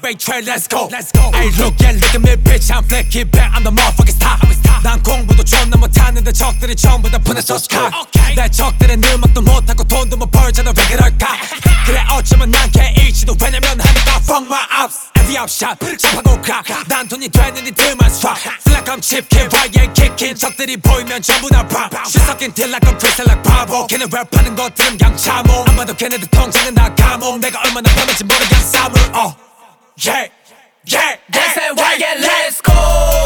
make trade, let's go. Hey look, yeah, look at me bitch, I'm flaky back, I'm the motherfucking star. 난 공부도 존나 못하는데 적들이 전부 다 보냈어 스카. 내 적들은 음악도 못하고 돈도 못 벌잖아 왜 그럴까. 그래 어쩌면 난 개이치도 왜냐면 하니까 fuck my ups. Every up shot, 잡아고 가. 난 돈이 되는 이들만 swap. Feel like I'm cheap kid, right yeah kicking. 적들이 보이면 전부 다 pop. She sucking till like I'm freestyle like 바보. 걔네 랩하는 것들은 그냥 참호. 안 봐도 걔네들 통장은 다 감옥. 내가 얼마나 변할지 모르겠어. Yeah, yeah, I said, why, yeah, let's go.